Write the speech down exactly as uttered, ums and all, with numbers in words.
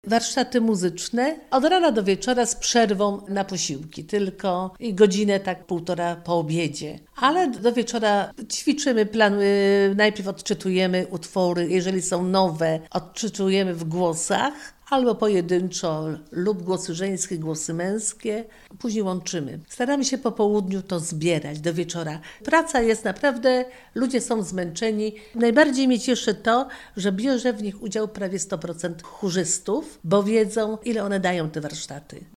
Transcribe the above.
Warsztaty muzyczne od rana do wieczora z przerwą na posiłki, tylko i godzinę, tak półtora po obiedzie. Ale do wieczora ćwiczymy, planujemy, najpierw odczytujemy utwory, jeżeli są nowe, odczytujemy w głosach, albo pojedynczo lub głosy żeńskie, głosy męskie. Później łączymy. Staramy się po południu to zbierać do wieczora. Praca jest naprawdę, ludzie są zmęczeni. Najbardziej mnie cieszy to, że bierze w nich udział prawie sto procent chórzystów, bo wiedzą, ile one dają te warsztaty.